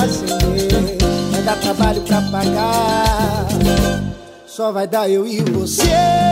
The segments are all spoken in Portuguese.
acender, vai dar trabalho pra pagar. Só vai dar eu e você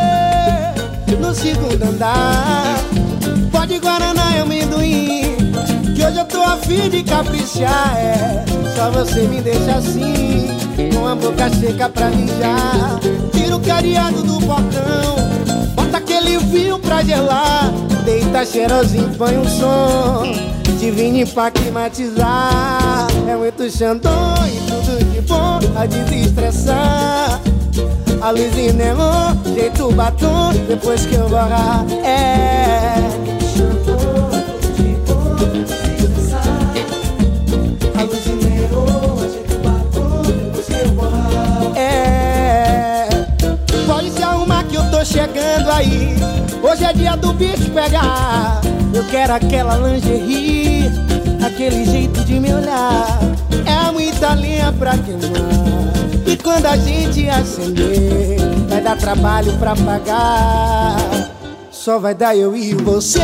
no segundo andar. Pode guaraná e amendoim, que hoje eu tô a fim de caprichar. É, só você me deixa assim, com a boca seca pra mijar. Tira o cadeado do portão, bota aquele vinho pra gelar. Deita cheirosinho, põe um som de vinho pra climatizar. É muito Xandão e tudo de bom a desestressar. A luz em neon, jeito batom, depois que eu borrar. É Xandão, tudo de bom a desestressar. A luz em neon, jeito batom, depois que eu borrar. É, pode se arrumar que eu tô chegando aí. Hoje é dia do bicho pegar. Eu quero aquela lingerie, aquele jeito de me olhar. É muita linha pra queimar, e quando a gente acender, vai dar trabalho pra pagar. Só vai dar eu e você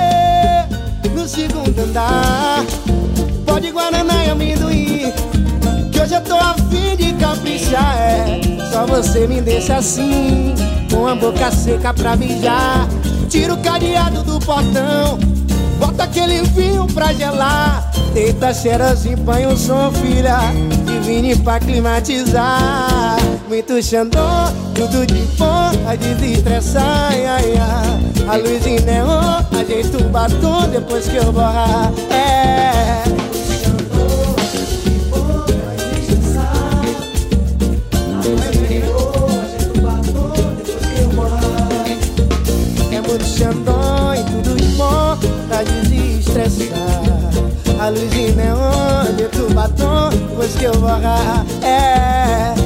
no segundo andar. Pode guaraná e amendoim, que hoje eu tô a fim de caprichar. É, só você me deixa assim, com a boca seca pra mijar. Tira o cadeado do portão, bota aquele vinho pra gelar. Deita cheirosinho, põe um som, filha, de vinho pra climatizar. Muito Xandão, tudo de bom a desestressar. Ai, ai, ai. A luz em neon, ajeita o batom, depois que eu borrar. É Xandão, tudo de bom a desestressar. A luz em neon, ajeita o batom, depois que eu borrar. É muito Xandão e tudo de bom pra desestressar. A luz em neon, ajeita o batom, depois que eu borrar. É